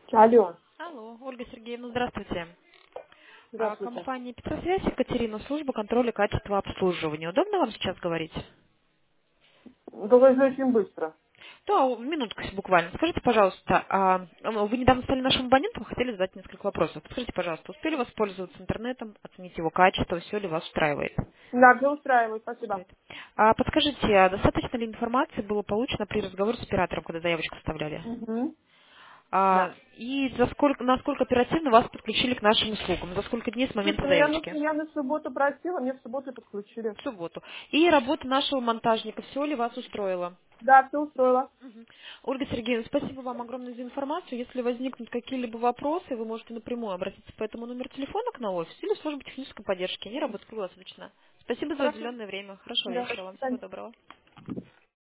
Алло, Алло, Ольга Сергеевна, здравствуйте. здравствуйте. Компания Петросвязь, Екатерина, служба контроля качества обслуживания. Удобно вам сейчас говорить? Только очень быстро. Да, минутку буквально. Скажите, пожалуйста, вы недавно стали нашим абонентом, хотели задать несколько вопросов. Скажите, пожалуйста, успели воспользоваться интернетом, оценить его качество, все ли вас устраивает? Да, все устраивает, спасибо. Устраивает. Подскажите, достаточно ли информации было получено при разговоре с оператором, когда заявочку вставляли? Угу. Да. И насколько оперативно вас подключили к нашим услугам? За сколько дней с Слушайте, момента ну заявочки? я на субботу просила, мне в субботу и подключили. В субботу. И работа нашего монтажника, все ли вас устроило? Да, все устроило. Мгм. Ольга Сергеевна, спасибо вам огромное за информацию. Если возникнут какие-либо вопросы, вы можете напрямую обратиться по этому номеру телефона к нам в офис или в службу технической поддержки. Они работают круглосуточно. Спасибо за Хорошо. уделенное время. Хорошего Да, вечера вам. до Всего свидания. доброго.